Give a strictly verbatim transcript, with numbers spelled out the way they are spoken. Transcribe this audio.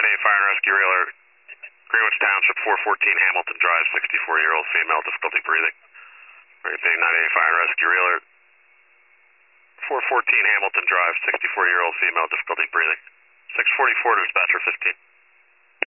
ninety-eight Fire and Rescue Reeler, Greenwich Township, four fourteen Hamilton Drive, sixty-four-year-old female, difficulty breathing. Repeating, ninety-eight Fire and Rescue Reeler, four fourteen Hamilton Drive, sixty-four-year-old female, difficulty breathing. six forty-four dispatcher, fifteen.